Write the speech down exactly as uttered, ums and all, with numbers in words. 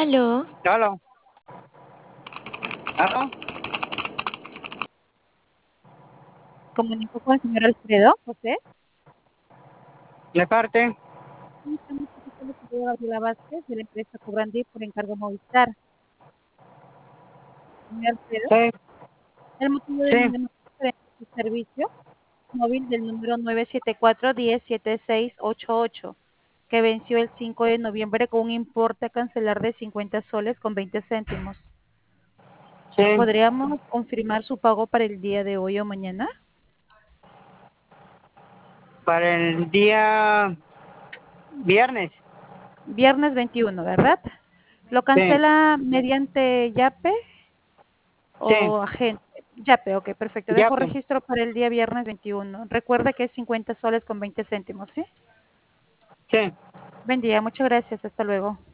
Aló, Aló, aló, Comunico con el señor Alfredo José. de parte, Sí, estamos aquí con el señor Gabriela Vázquez de la empresa Cobrandi por encargo Movistar. Señor Alfredo, sí, el motivo de mi sí, llamada es referente a su servicio móvil del número nueve siete cuatro, uno cero siete seis ocho ocho, que venció el cinco de noviembre con un importe a cancelar de cincuenta soles con veinte céntimos. sí, ¿Podríamos confirmar su pago para el día de hoy o mañana? para el día viernes, Viernes veintiuno, ¿verdad? ¿Lo sí, cancela mediante Yape sí, o agente? Yape, ok, perfecto. ya Dejo pues, registro para el día viernes veintiuno. Recuerda que es cincuenta soles con veinte céntimos, ¿sí? sí. Buen día, muchas gracias. Hasta luego.